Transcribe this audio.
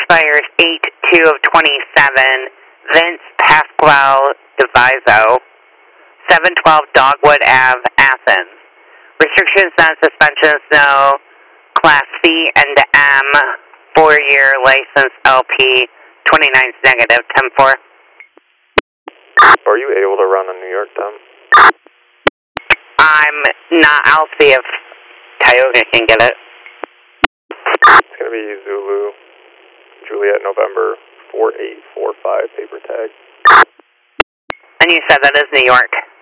expires 8/2 of 27. Vince Pasquale Deviso, 712 Dogwood Ave, Athens. Restrictions on suspensions, no. Class C and M, 4-year license LP, 29's negative, 10-4. Are you able to run a New York, Tom? I'm not. I'll see if Tioga can get it. It's going to be Zulu, Juliet, November, 4845, paper tag. And you said that is New York.